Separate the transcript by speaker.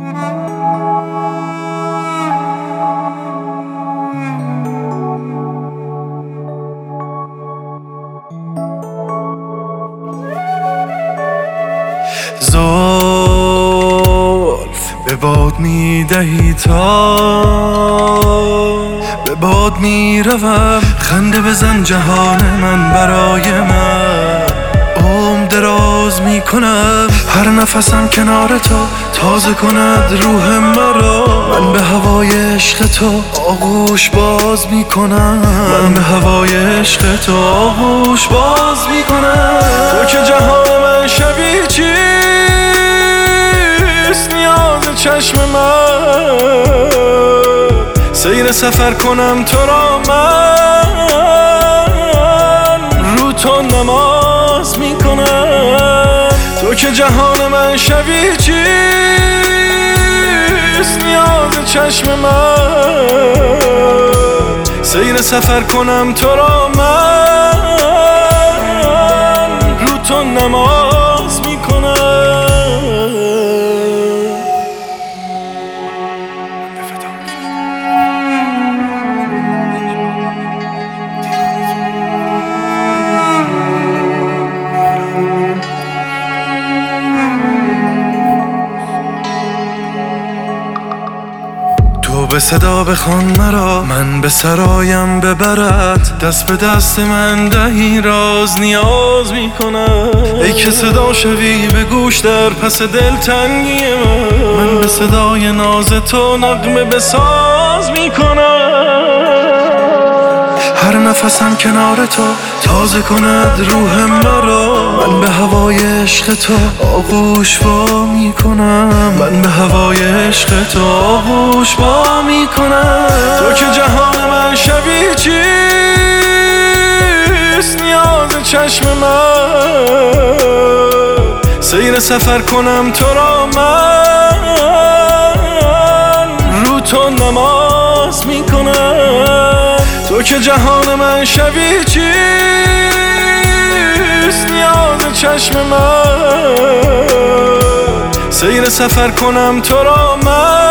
Speaker 1: زلف به باد میدهی تا به باد میروم. خنده بزن جهان من برای من، عمر دراز میکنم. هر نفسم کنار تو تازه کند روح مرا. من به هوای عشق تو آغوش باز میکنم. من به هوای عشق تو آغوش باز میکنم. تو که جهان من شبیه چیست نیاز چشم من. سیر سفر کنم تو را من، رو تو نماز میکنم. تو که جهان من شبیه چیست نیاز چشم من. سیر سفر کنم تو را من، رو تو نماز میکنم. تو به صدا بخوان مرا، من به سرایم ببرد. دست به دست من دهی راز نیاز میکنم. ای که صدا شوی به گوش در پس دلتنگی من به صدای ناز تو نغمه بساز میکنم. هر نفسم کنار تو تازه کند روح مرا. من به هوای عشق تو آغوش وا میکنم. من به هوای عشق تو آغوش وا میکنم. تو که جهان من شبیه چیست نیاز چشم من. سیر سفر کنم تو را من، رو تو نماز میکنم. تو که جهان من شبیه چیست نیاز چشم من. سیر سفر کنم تو را من،